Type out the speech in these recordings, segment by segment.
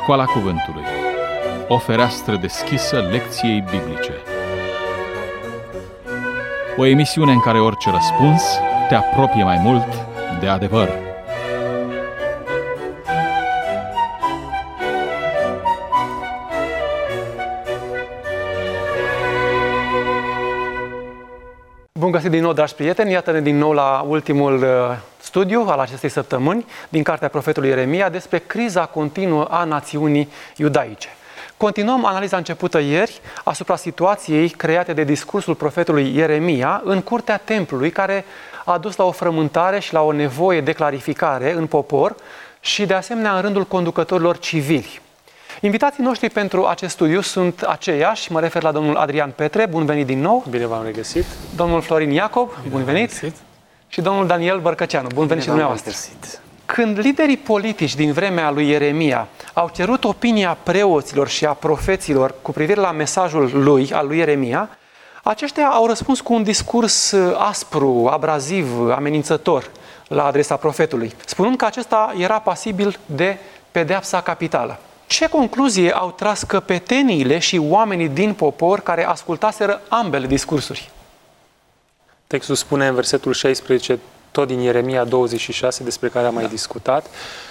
Școala Cuvântului. O fereastră deschisă lecției biblice. O emisiune în care orice răspuns te apropie mai mult de adevăr. Bun găsit din nou, dragi prieteni! Iată-ne din nou la ultimul studiu al acestei săptămâni din cartea profetului Ieremia despre criza continuă a națiunii iudaice. Continuăm analiza începută ieri asupra situației create de discursul profetului Ieremia în curtea templului, care a dus la o frământare și la o nevoie de clarificare în popor și de asemenea în rândul conducătorilor civili. Invitații noștri pentru acest studiu sunt aceiași, mă refer la domnul Adrian Petre, bun venit din nou. Bine v-am regăsit. Domnul Florin Iacob, bun venit. Și domnul Daniel Bărcăceanu, bun venit și dumneavoastră. Când liderii politici din vremea lui Ieremia au cerut opinia preoților și a profeților cu privire la mesajul lui, al lui Ieremia, aceștia au răspuns cu un discurs aspru, abraziv, amenințător la adresa profetului, spunând că acesta era pasibil de pedeapsa capitală. Ce concluzie au tras căpeteniile și oamenii din popor care ascultaseră ambele discursuri? Textul spune în versetul 16, tot din Ieremia 26, despre care am mai discutat,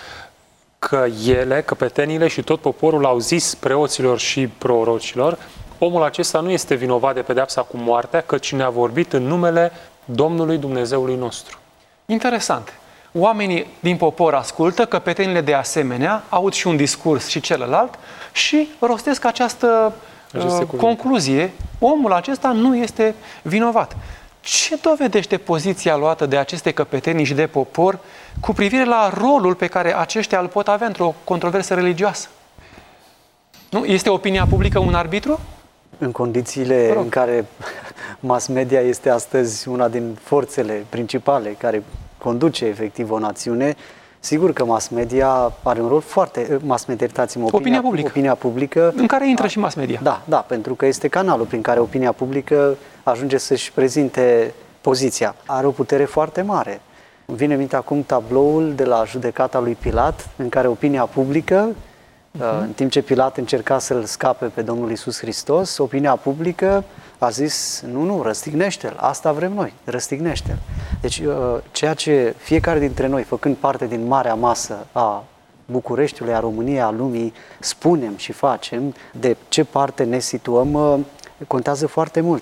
că ele, căpetenile și tot poporul au zis preoților și prorocilor: omul acesta nu este vinovat de pedeapsa cu moartea, căci ne-a vorbit în numele Domnului Dumnezeului nostru. Interesant. Oamenii din popor ascultă, căpetenile de asemenea, aud și un discurs și celălalt și rostesc această concluzie: omul acesta nu este vinovat. Ce dovedește poziția luată de aceste căpetenii și de popor cu privire la rolul pe care aceștia îl pot avea într-o controversă religioasă? Nu? Este opinia publică un arbitru? În condițiile în care mass media este astăzi una din forțele principale care conduce efectiv o națiune, sigur că mass media are un rol foarte... Opinia publică. În care intră și mass media. Da, pentru că este canalul prin care opinia publică ajunge să-și prezinte poziția. Are o putere foarte mare. Îmi vine în minte acum tabloul de la judecata lui Pilat, în care opinia publică, în timp ce Pilat încerca să-l scape pe Domnul Iisus Hristos, opinia publică a zis: nu, răstignește-l, asta vrem noi, răstignește-l. Deci ceea ce fiecare dintre noi, făcând parte din marea masă a Bucureștiului, a României, a lumii, spunem și facem, de ce parte ne situăm, contează foarte mult.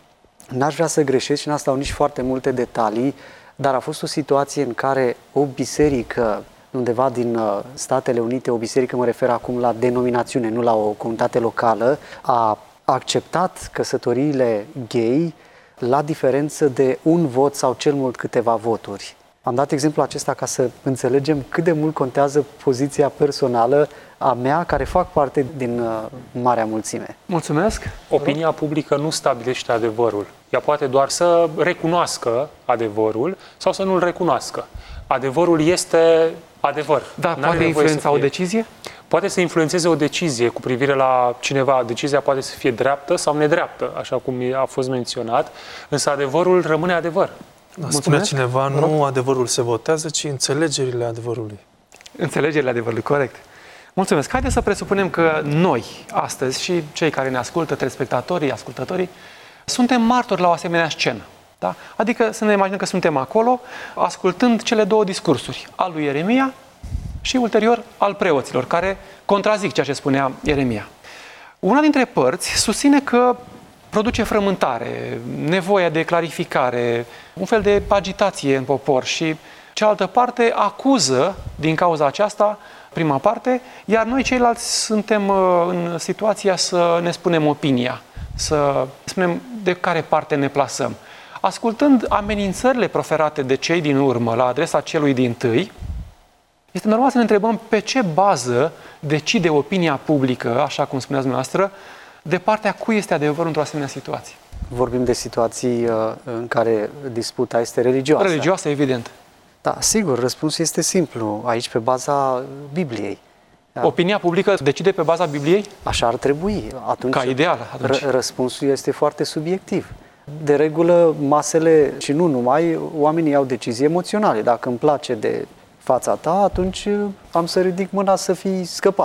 N-aș vrea să greșesc și n-aș stau nici foarte multe detalii, dar a fost o situație în care o biserică undeva din Statele Unite, o biserică, mă refer acum la denominațiune, nu la o comunitate locală, a acceptat căsătoriile gay la diferență de un vot sau cel mult câteva voturi. Am dat exemplul acesta ca să înțelegem cât de mult contează poziția personală a mea, care fac parte din marea mulțime. Mulțumesc! Opinia publică nu stabilește adevărul. Ea poate doar să recunoască adevărul sau să nu-l recunoască. Adevărul este adevăr. Dar poate influența o decizie? Poate să influențeze o decizie cu privire la cineva. Decizia poate să fie dreaptă sau nedreaptă, așa cum a fost menționat, însă adevărul rămâne adevăr. Spune cineva, nu adevărul se votează, ci înțelegerile adevărului. Înțelegerile adevărului, corect. Mulțumesc. Haideți să presupunem că noi, astăzi, și cei care ne ascultă, telespectatorii, ascultătorii, suntem martori la o asemenea scenă. Da? Adică să ne imaginăm că suntem acolo, ascultând cele două discursuri, al lui Ieremia și ulterior al preoților, care contrazic ceea ce spunea Ieremia. Una dintre părți susține că produce frământare, nevoia de clarificare, un fel de agitație în popor, și cealaltă parte acuză din cauza aceasta prima parte, iar noi ceilalți suntem în situația să ne spunem opinia, să spunem de care parte ne plasăm. Ascultând amenințările proferate de cei din urmă la adresa celui dintâi, este normal să ne întrebăm pe ce bază decide opinia publică, așa cum spuneați dumneavoastră, de partea cui este adevărul într-o asemenea situație. Vorbim de situații în care disputa este religioasă. Religioasă, evident. Da, sigur, răspunsul este simplu, aici pe baza Bibliei. Da. Opinia publică decide pe baza Bibliei? Așa ar trebui. Atunci, ca ideal. Răspunsul este foarte subiectiv. De regulă, masele, și nu numai, oamenii au decizii emoționale. Dacă îmi place de fața ta, atunci am să ridic mâna să fii scăpat.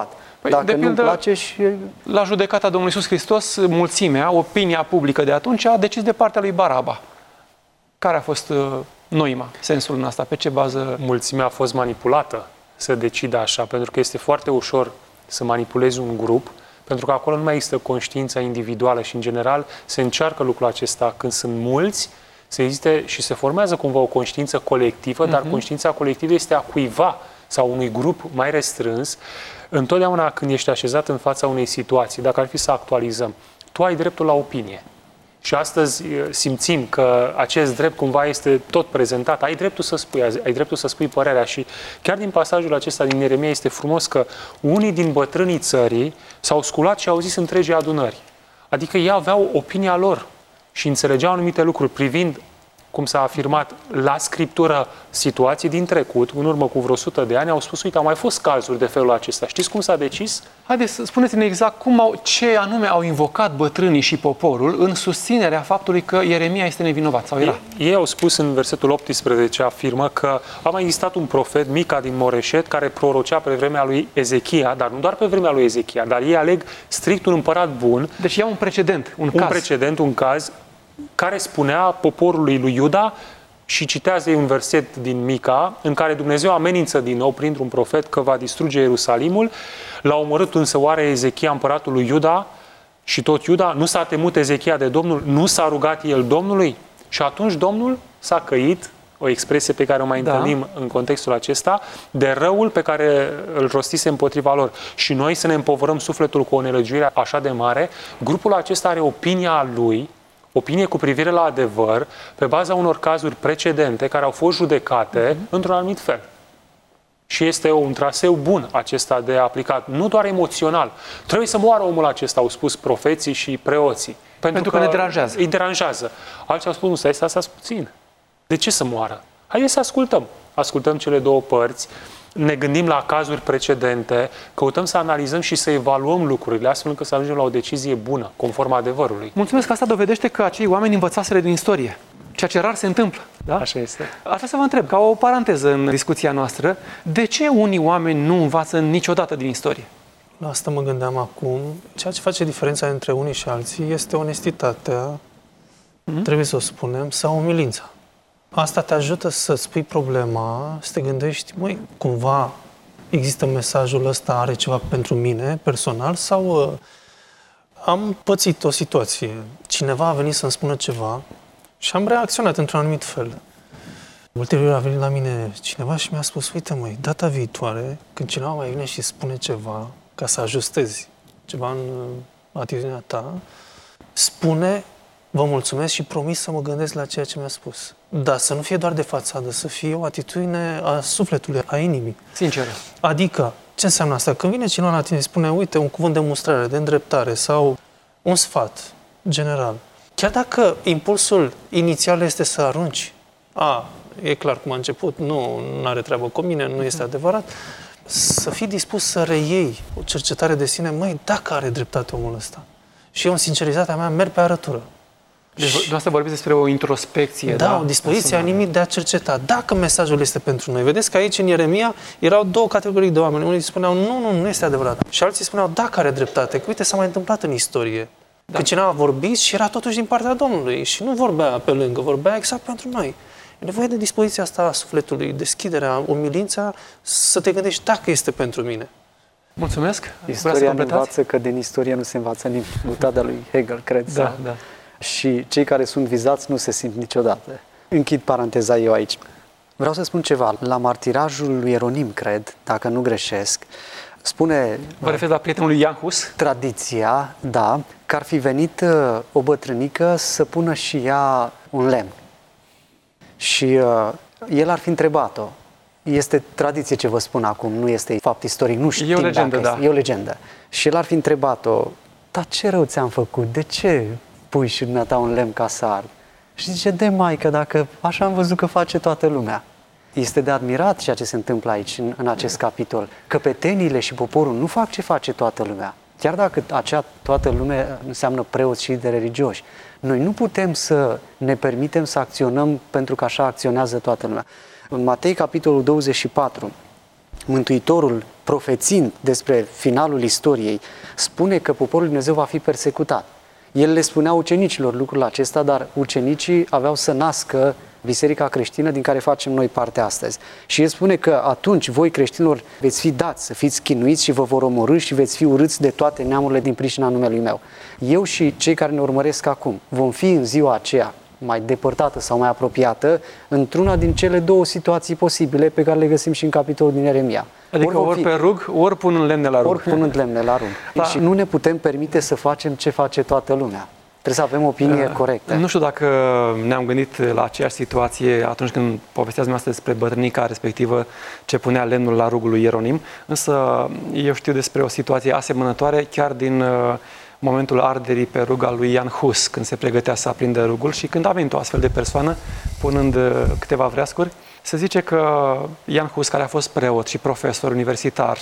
Păi, Dacă de nu-mi pildă, place și... La judecata Domnului Iisus Hristos, mulțimea, opinia publică de atunci a decis de partea lui Baraba. Care a fost noima, sensul în asta? Pe ce bază? Mulțimea a fost manipulată să decidă așa, pentru că este foarte ușor să manipulezi un grup, pentru că acolo nu mai există conștiința individuală și, în general, se încearcă lucrul acesta când sunt mulți, să existe și se formează cumva o conștiință colectivă, dar conștiința colectivă este a cuiva sau unui grup mai restrâns. Întotdeauna când ești așezat în fața unei situații, dacă ar fi să actualizăm, tu ai dreptul la opinie. Și astăzi simțim că acest drept cumva este tot prezentat. Ai dreptul să spui părerea. Și chiar din pasajul acesta din Ieremia este frumos că unii din bătrânii țării s-au sculat și au zis întregii adunări. Adică ei aveau opinia lor și înțelegeau anumite lucruri privind, cum s-a afirmat, la Scriptură situații din trecut, în urmă cu vreo 100 de ani, au spus, uite, au mai fost cazuri de felul acesta. Știți cum s-a decis? Haideți, spuneți-ne exact ce anume au invocat bătrânii și poporul în susținerea faptului că Ieremia este nevinovat, sau era? Ei au spus în versetul 18, afirmă că a mai existat un profet, Mica din Moreșet, care prorocea pe vremea lui Ezechia, dar nu doar pe vremea lui Ezechia, dar ei aleg strict un împărat bun. Deci ia un precedent, un caz, care spunea poporului lui Iuda, și citează ei un verset din Mica, în care Dumnezeu amenință din nou printr-un profet că va distruge Ierusalimul. L-a omorât însă oare Ezechia, împăratul lui Iuda, și tot Iuda? Nu s-a temut Ezechia de Domnul? Nu s-a rugat el Domnului? Și atunci Domnul s-a căit, o expresie pe care o mai întâlnim în contextul acesta, de răul pe care îl rostise împotriva lor. Și noi să ne împovărăm sufletul cu o nelegiuire așa de mare. Grupul acesta are opinia lui, opinie cu privire la adevăr, pe baza unor cazuri precedente care au fost judecate într-un anumit fel. Și este un traseu bun acesta de aplicat, nu doar emoțional. Trebuie să moară omul acesta, au spus profeții și preoții. Pentru că ne deranjează. Îi deranjează. Alții au spus, nu, stați puțin. De ce să moară? Haideți să ascultăm. Ascultăm cele două părți, ne gândim la cazuri precedente, căutăm să analizăm și să evaluăm lucrurile, astfel încât să ajungem la o decizie bună, conform adevărului. Mulțumesc că asta dovedește că acei oameni învățaseră din istorie, ceea ce rar se întâmplă. Da? Așa este. Aș vrea să vă întreb, ca o paranteză în discuția noastră, de ce unii oameni nu învață niciodată din istorie? La asta mă gândeam acum. Ceea ce face diferența între unii și alții este onestitatea, trebuie să o spunem, sau umilința. Asta te ajută să spui problema, să te gândești, măi, cumva există mesajul ăsta, are ceva pentru mine personal, sau am pățit o situație. Cineva a venit să-mi spună ceva și am reacționat într-un anumit fel. Ulterior a venit la mine cineva și mi-a spus, uite măi, data viitoare, când cineva mai vine și spune ceva, ca să ajustezi ceva în atitudinea ta, spune, vă mulțumesc și promis să mă gândesc la ceea ce mi-a spus. Dar să nu fie doar de fațadă, să fie o atitudine a sufletului, a inimii. Sinceră. Adică, ce înseamnă asta? Când vine cineva la tine și spune, uite, un cuvânt de mustrare, de îndreptare sau un sfat general, chiar dacă impulsul inițial este să arunci, e clar cum a început, nu are treabă cu mine, nu este adevărat, să fii dispus să reiei o cercetare de sine, măi, dacă are dreptate omul ăsta. Și eu, în sinceritatea mea, merg pe arătură. Deci, dumneavoastră vorbiți despre o introspecție, da? O dispoziție a inimii de a cerceta. Dacă mesajul este pentru noi. Vedeți că aici, în Ieremia, erau două categorii de oameni. Unii spuneau, nu este adevărat. Și alții spuneau, dacă are dreptate. Că uite, s-a mai întâmplat în istorie. Da. Că cineva a vorbit și era totuși din partea Domnului. Și nu vorbea pe lângă, vorbea exact pentru noi. E nevoie de dispoziția asta a sufletului, deschiderea, umilința, să te gândești dacă este pentru mine. Mulțumesc. Istoria ne învață că din istorie nu se învață nimic. Butada lui Hegel, cred. Da. Și cei care sunt vizați nu se simt niciodată. Închid paranteza eu aici. Vreau să spun ceva. La martirajul lui Ieronim, cred, dacă nu greșesc, spune... Vă referi la prietenul lui Jan Hus? Tradiția, da, că ar fi venit o bătrânică să pună și ea un lemn. Și el ar fi întrebat-o. Este tradiție ce vă spun acum, nu este fapt istoric, nu știm. E o legendă, dacă e o legendă. Și el ar fi întrebat-o, dar ce rău ți-am făcut? De ce pui și dumneata un lemn ca să ard? Și zice, de maică, dacă așa am văzut că face toată lumea. Este de admirat ceea ce se întâmplă aici, în acest capitol. Căpetenile și poporul nu fac ce face toată lumea. Chiar dacă acea toată lume înseamnă preoți și lideri religioși. Noi nu putem să ne permitem să acționăm pentru că așa acționează toată lumea. În Matei, capitolul 24, Mântuitorul, profețind despre finalul istoriei, spune că poporul lui Dumnezeu va fi persecutat. El le spunea ucenicilor lucrul acesta, dar ucenicii aveau să nască biserica creștină din care facem noi parte astăzi. Și el spune că atunci voi creștinilor veți fi dați să fiți chinuiți și vă vor omorî și veți fi urâți de toate neamurile din pricina numelui meu. Eu și cei care ne urmăresc acum vom fi în ziua aceea mai depărtată sau mai apropiată într-una din cele două situații posibile pe care le găsim și în capitolul din Ieremia. Adică ori pe rug, ori punând lemne la rug. Ori punând lemne la rug. Da. Și nu ne putem permite să facem ce face toată lumea. Trebuie să avem opinie corectă. Nu știu dacă ne-am gândit la aceeași situație atunci când povesteați dumneavoastră despre bătrânica respectivă ce punea lemnul la rugul lui Ieronim, însă eu știu despre o situație asemănătoare chiar din momentul arderii pe rug al lui Jan Hus, când se pregătea să aprindă rugul și când a venit o astfel de persoană, punând câteva vreascuri, se zice că Jan Hus, care a fost preot și profesor universitar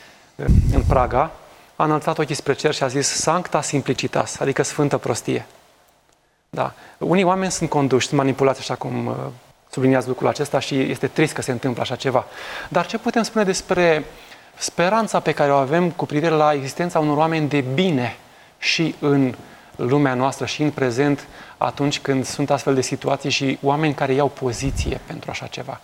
în Praga, a înălțat ochii spre cer și a zis Sancta Simplicitas, adică sfântă prostie. Da. Unii oameni sunt conduși, sunt manipulați, așa cum subliniați lucrul acesta și este trist că se întâmplă așa ceva. Dar ce putem spune despre speranța pe care o avem cu privire la existența unor oameni de bine și în lumea noastră și în prezent atunci când sunt astfel de situații și oameni care iau poziție pentru așa ceva?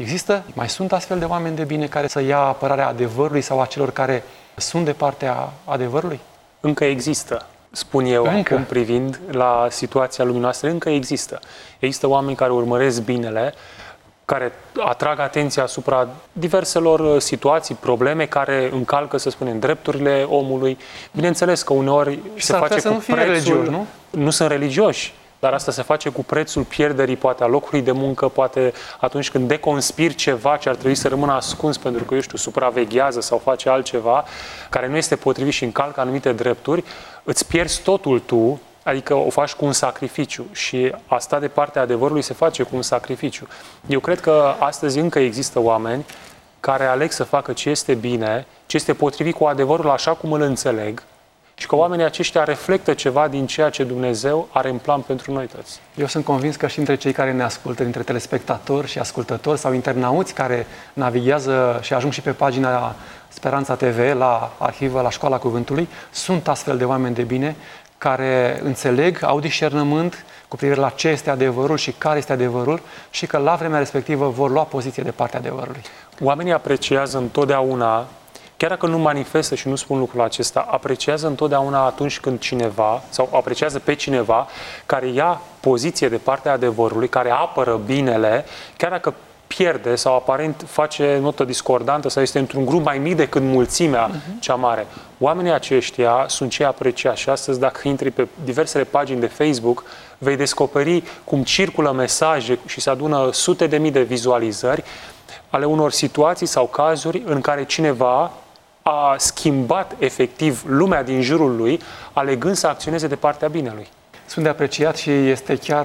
Mai sunt astfel de oameni de bine care să ia apărarea adevărului sau a celor care sunt de partea adevărului? Încă există, spun eu, acum privind la situația lumii noastre, încă există. Există oameni care urmăresc binele, care atrag atenția asupra diverselor situații, probleme care încalcă, să spunem, drepturile omului. Bineînțeles că uneori se face cu prețul... Nu sunt religioși, dar asta se face cu prețul pierderii, poate, a locului de muncă, poate atunci când deconspiri ceva ce ar trebui să rămână ascuns pentru că, eu știu, supraveghează sau face altceva care nu este potrivit și încalcă anumite drepturi, îți pierzi totul tu, adică o faci cu un sacrificiu și asta de partea adevărului se face cu un sacrificiu. Eu cred că astăzi încă există oameni care aleg să facă ce este bine, ce este potrivit cu adevărul așa cum îl înțeleg și că oamenii aceștia reflectă ceva din ceea ce Dumnezeu are în plan pentru noi toți. Eu sunt convins că și între cei care ne ascultă, dintre telespectatori și ascultători sau internauți care navighează și ajung și pe pagina Speranța TV, la arhivă, la Școala Cuvântului, sunt astfel de oameni de bine care înțeleg, au discernământ cu privire la ce este adevărul și care este adevărul și că la vremea respectivă vor lua poziție de partea adevărului. Oamenii apreciază întotdeauna, chiar dacă nu manifestă și nu spun lucrul acesta, apreciază întotdeauna atunci când cineva, sau apreciază pe cineva care ia poziție de partea adevărului, care apără binele, chiar dacă pierde sau aparent face notă discordantă sau este într-un grup mai mic decât mulțimea cea mare. Oamenii aceștia sunt cei apreciați și astăzi, dacă intri pe diversele pagini de Facebook, vei descoperi cum circulă mesaje și se adună sute de mii de vizualizări ale unor situații sau cazuri în care cineva a schimbat efectiv lumea din jurul lui, alegând să acționeze de partea binelui. Sunt de apreciat și este chiar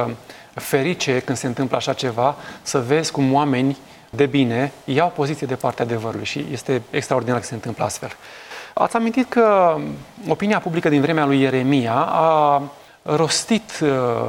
ferice când se întâmplă așa ceva, să vezi cum oameni de bine iau poziție de partea adevărului și este extraordinar că se întâmplă astfel. Ați amintit că opinia publică din vremea lui Ieremia a rostit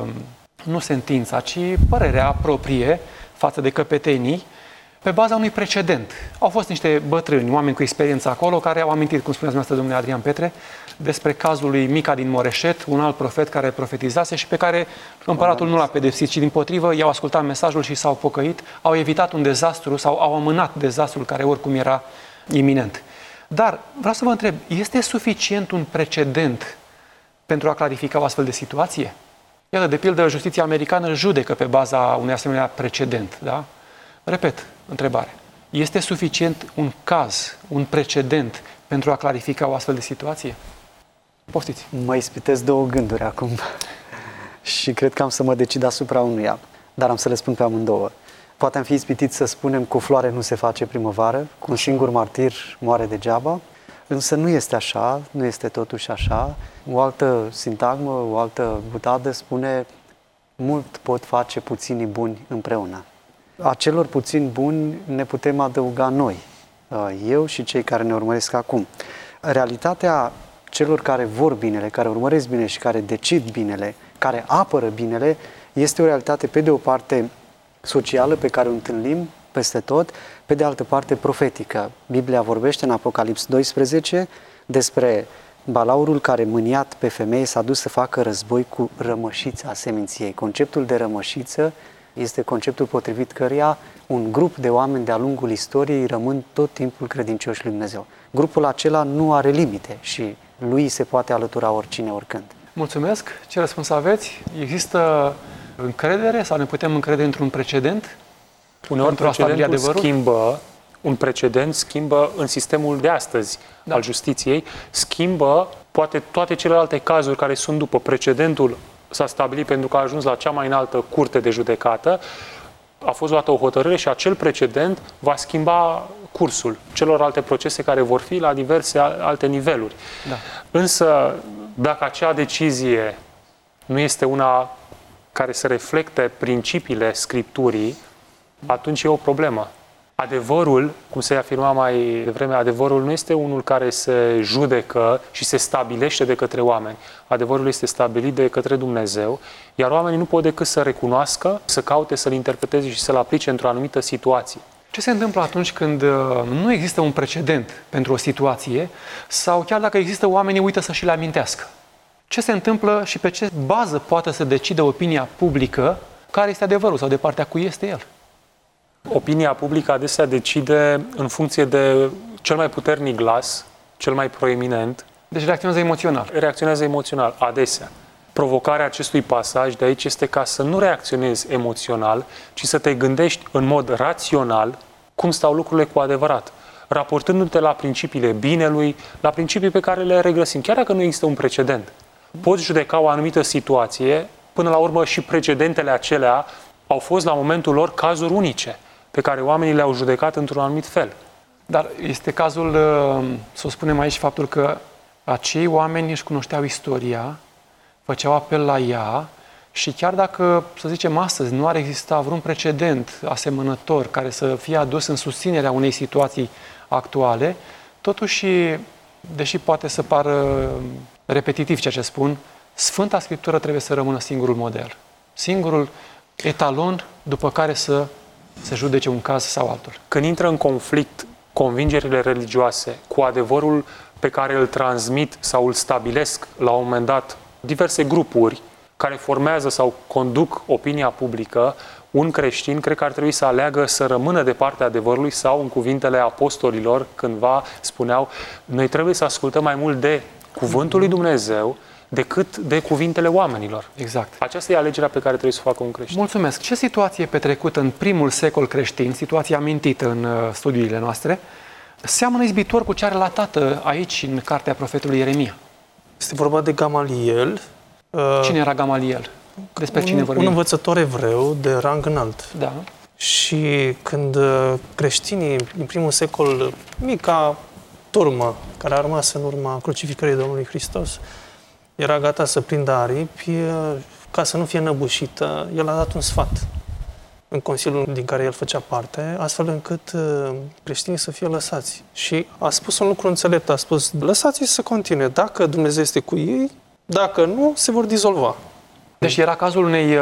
nu sentința, ci părerea proprie față de căpetenii pe baza unui precedent. Au fost niște bătrâni, oameni cu experiență acolo, care au amintit, cum spuneați dumneavoastră, domnule Adrian Petre, despre cazul lui Mica din Moreșet, un alt profet care profetizase și pe care împăratul nu l-a pedepsit, ci dimpotrivă i-au ascultat mesajul și s-au pocăit, au evitat un dezastru sau au amânat dezastrul care oricum era iminent. Dar vreau să vă întreb, este suficient un precedent pentru a clarifica o astfel de situație? Iată, de pildă, justiția americană judecă pe baza unui asemenea precedent, da? Repet, întrebare. Este suficient un caz, un precedent pentru a clarifica o astfel de situație? Poftiți. Mă ispitesc două gânduri acum și cred că am să mă decid asupra unuia, dar am să le spun pe amândouă. Poate am fi ispitit să spunem cu floare nu se face primăvară, cu un singur martir moare degeaba, însă nu este așa, nu este totuși așa. O altă sintagmă, o altă butadă spune mult pot face puținii buni împreună. Acelor puțini buni ne putem adăuga noi, eu și cei care ne urmăresc acum. Realitatea celor care vor binele, care urmăresc bine și care decid binele, care apără binele, este o realitate pe de o parte socială pe care o întâlnim peste tot, pe de altă parte profetică. Biblia vorbește în Apocalips 12 despre balaurul care, mâniat pe femeie, s-a dus să facă război cu rămășița seminției. Conceptul de rămășiță este conceptul potrivit căruia un grup de oameni de-a lungul istoriei rămân tot timpul credincioși lui Dumnezeu. Grupul acela nu are limite și lui se poate alătura oricine, oricând. Mulțumesc. Ce răspuns aveți? Există încredere sau ne putem încrede într-un precedent? Uneori pentru a stabili adevărul? un precedent schimbă în sistemul de astăzi al justiției, schimbă poate toate celelalte cazuri care sunt după. Precedentul s-a stabilit pentru că a ajuns la cea mai înaltă curte de judecată, a fost luată o hotărâre și acel precedent va schimba cursul celorlalte procese care vor fi la diverse alte niveluri. Da. Însă, dacă acea decizie nu este una care să reflecte principiile Scripturii, atunci e o problemă. Adevărul, cum se afirma mai devreme, adevărul nu este unul care se judecă și se stabilește de către oameni. Adevărul este stabilit de către Dumnezeu, iar oamenii nu pot decât să recunoască, să caute, să-l interpreteze și să-l aplice într-o anumită situație. Ce se întâmplă atunci când nu există un precedent pentru o situație sau chiar dacă există, oamenii uită să și le amintească? Ce se întâmplă și pe ce bază poate să decide opinia publică care este adevărul sau de partea cui este el? Opinia publică adesea decide în funcție de cel mai puternic glas, cel mai proeminent. Deci reacționează emoțional. Reacționează emoțional, adesea. Provocarea acestui pasaj de aici este ca să nu reacționezi emoțional, ci să te gândești în mod rațional cum stau lucrurile cu adevărat, raportându-te la principiile binelui, la principii pe care le regăsim, chiar dacă nu există un precedent. Poți judeca o anumită situație, până la urmă și precedentele acelea au fost la momentul lor cazuri unice, pe care oamenii le-au judecat într-un anumit fel. Dar este cazul, să o spunem aici, faptul că acei oameni își cunoșteau istoria, făceau apel la ea și chiar dacă, să zicem astăzi, nu ar exista vreun precedent asemănător care să fie adus în susținerea unei situații actuale, totuși, deși poate să pară repetitiv ceea ce spun, Sfânta Scriptură trebuie să rămână singurul model, singurul etalon după care să se judece un caz sau altul. Când intră în conflict convingerile religioase cu adevărul pe care îl transmit sau îl stabilesc la un moment dat diverse grupuri care formează sau conduc opinia publică, un creștin cred că ar trebui să aleagă să rămână de partea adevărului sau, în cuvintele apostolilor, cândva spuneau, noi trebuie să ascultăm mai mult de cuvântul lui Dumnezeu decât de cuvintele oamenilor. Exact. Aceasta e alegerea pe care trebuie să o facă un creștin. Mulțumesc. Ce situație petrecută în primul secol creștin, situație amintită în studiile noastre, seamănă izbitor cu cea relatată aici în cartea profetului Ieremia? Este vorba de Gamaliel. Cine era Gamaliel? Despre cine vorbim? Un învățător evreu de rang înalt. Da. Și când creștinii din primul secol, mica turmă care a rămas în urma crucificării Domnului Hristos, era gata să prindă aripi ca să nu fie înăbușită, el a dat un sfat în consiliul din care el făcea parte, astfel încât creștinii să fie lăsați. Și a spus un lucru înțelept, a spus, lăsați-i să continue. Dacă Dumnezeu este cu ei, dacă nu, se vor dizolva. Deci era cazul unei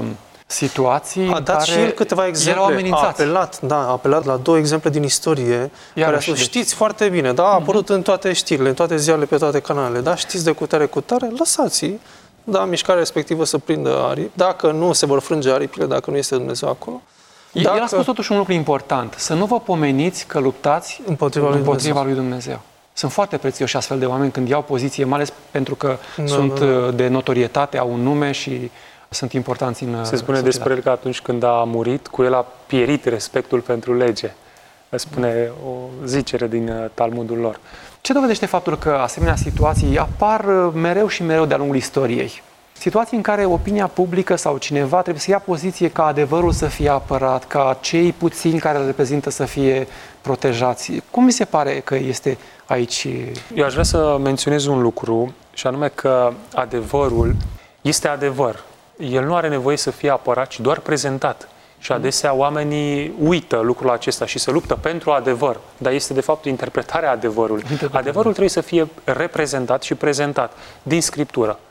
situații a dat și el câteva exemple. A apelat la 2 exemple din istorie, care a spus, știți foarte bine, da, a apărut în toate știrile, în toate ziarele, pe toate canalele, da, știți de cutare, lăsați-i, da, mișcarea respectivă să prindă aripi, dacă nu se vor frânge aripile, dacă nu este Dumnezeu acolo. El a spus totuși un lucru important, să nu vă pomeniți că luptați împotriva lui Dumnezeu. Sunt foarte prețioși astfel de oameni când iau poziție, mai ales pentru că sunt de notorietate, au un nume și sunt importanți în Se spune despre el că atunci când a murit, cu el a pierit respectul pentru lege. Spune o zicere din Talmudul lor. Ce dovedește faptul că asemenea situații apar mereu și mereu de-a lungul istoriei? Situații în care opinia publică sau cineva trebuie să ia poziție ca adevărul să fie apărat, ca cei puțini care îl reprezintă să fie protejați. Cum mi se pare că este aici? Eu aș vrea să menționez un lucru, și anume că adevărul este adevăr. El nu are nevoie să fie apărat, ci doar prezentat. Și adesea oamenii uită lucrul acesta și se luptă pentru adevăr, dar este de fapt interpretarea adevărului. Adevărul trebuie să fie reprezentat și prezentat din Scriptură.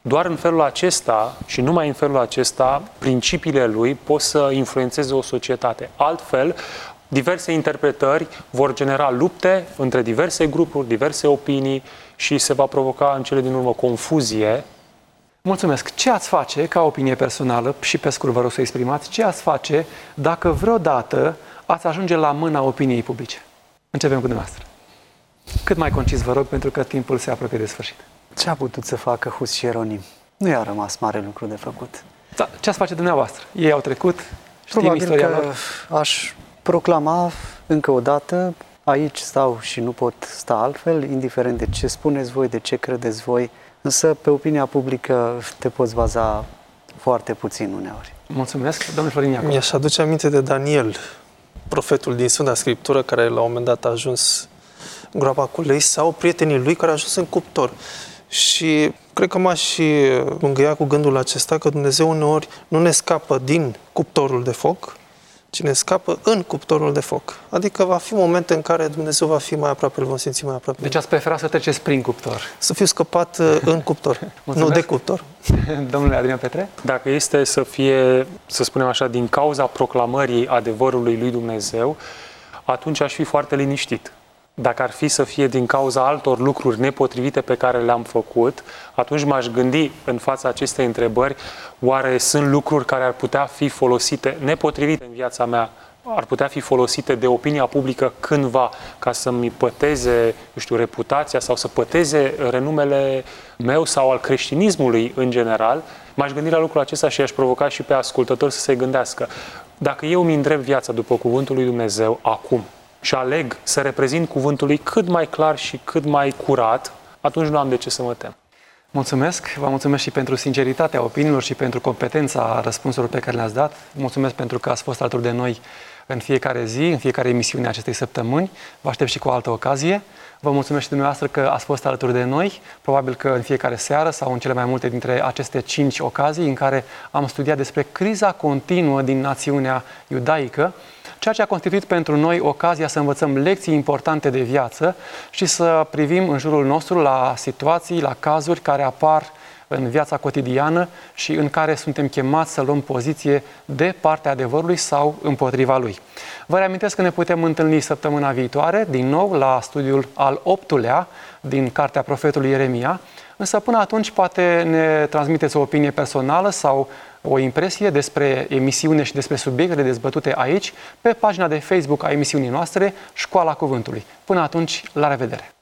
Doar în felul acesta și numai în felul acesta, principiile lui pot să influențeze o societate. Altfel, diverse interpretări vor genera lupte între diverse grupuri, diverse opinii și se va provoca în cele din urmă confuzie. Mulțumesc. Ce ați face, ca opinie personală, și pe scurt vă rog să exprimați, ce ați face dacă vreodată ați ajunge la mâna opiniei publice? Începem cu dumneavoastră. Cât mai concis vă rog, pentru că timpul se apropie de sfârșit. Ce a putut să facă Hus și Ieronim? Nu i-a rămas mare lucru de făcut. Da, ce ați face dumneavoastră? Ei au trecut, știm Probabil istoria că lor. aș proclama încă o dată, aici stau și nu pot sta altfel, indiferent de ce spuneți voi, de ce credeți voi, însă pe opinia publică te poți baza foarte puțin uneori. Mulțumesc. Domnul Florin Iacob. Mi-aș aduce aminte de Daniel, profetul din Sfânta Scriptură, care la un moment dat a ajuns în groapa cu lei, sau prietenii lui care a ajuns în cuptor. Și cred că m-aș și mângâia cu gândul acesta că Dumnezeu uneori nu ne scapă din cuptorul de foc, ci ne scapă în cuptorul de foc. Adică va fi momente în care Dumnezeu va fi mai aproape, îl vom simți mai aproape. Deci ați prefera să treceți prin cuptor. Să fiu scăpat în cuptor, nu de cuptor. Domnule Adrian Petre? Dacă este să fie, să spunem așa, din cauza proclamării adevărului lui Dumnezeu, atunci aș fi foarte liniștit. Dacă ar fi să fie din cauza altor lucruri nepotrivite pe care le-am făcut, atunci m-aș gândi în fața acestei întrebări, oare sunt lucruri care ar putea fi folosite nepotrivite în viața mea, ar putea fi folosite de opinia publică cândva ca să-mi păteze, eu știu, reputația sau să păteze renumele meu sau al creștinismului în general, m-aș gândi la lucrul acesta și aș provoca și pe ascultători să se gândească. Dacă eu mi îndrept viața după cuvântul lui Dumnezeu acum, și aleg să reprezint cuvântul lui cât mai clar și cât mai curat, atunci nu am de ce să mă tem. Mulțumesc, vă mulțumesc și pentru sinceritatea opiniilor și pentru competența răspunsurilor pe care le-ați dat. Mulțumesc pentru că ați fost alături de noi în fiecare zi, în fiecare emisiune a acestei săptămâni. Vă aștept și cu o altă ocazie. Vă mulțumesc și dumneavoastră că ați fost alături de noi, probabil că în fiecare seară sau în cele mai multe dintre aceste 5 ocazii în care am studiat despre criza continuă din națiunea iudaică, ceea ce a constituit pentru noi ocazia să învățăm lecții importante de viață și să privim în jurul nostru la situații, la cazuri care apar în viața cotidiană și în care suntem chemați să luăm poziție de partea adevărului sau împotriva lui. Vă reamintesc că ne putem întâlni săptămâna viitoare, din nou, la studiul al 8-lea din Cartea Profetului Ieremia, însă până atunci poate ne transmiteți o opinie personală sau o impresie despre emisiune și despre subiectele dezbătute aici, pe pagina de Facebook a emisiunii noastre, Școala Cuvântului. Până atunci, la revedere!